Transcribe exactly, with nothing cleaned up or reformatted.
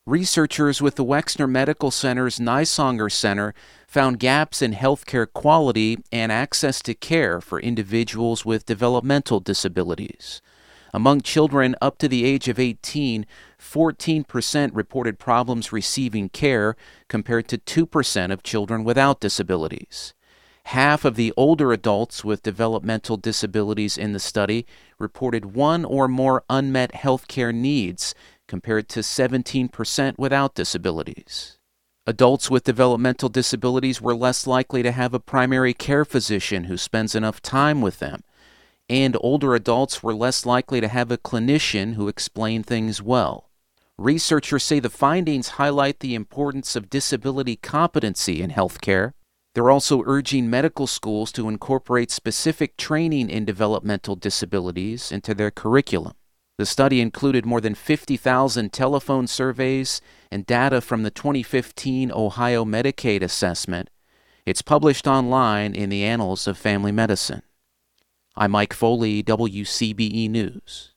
Researchers with the Wexner Medical Center's Nysonger Center found gaps in healthcare quality and access to care for individuals with developmental disabilities. Among children up to the age of eighteen, fourteen percent reported problems receiving care compared to two percent of children without disabilities. Half of the older adults with developmental disabilities in the study reported one or more unmet healthcare needs, compared to seventeen percent without disabilities. Adults with developmental disabilities were less likely to have a primary care physician who spends enough time with them, and older adults were less likely to have a clinician who explained things well. Researchers say the findings highlight the importance of disability competency in healthcare. They're also urging medical schools to incorporate specific training in developmental disabilities into their curriculum. The study included more than fifty thousand telephone surveys and data from the twenty fifteen Ohio Medicaid assessment. It's published online in the Annals of Family Medicine. I'm Mike Foley, W C B E News.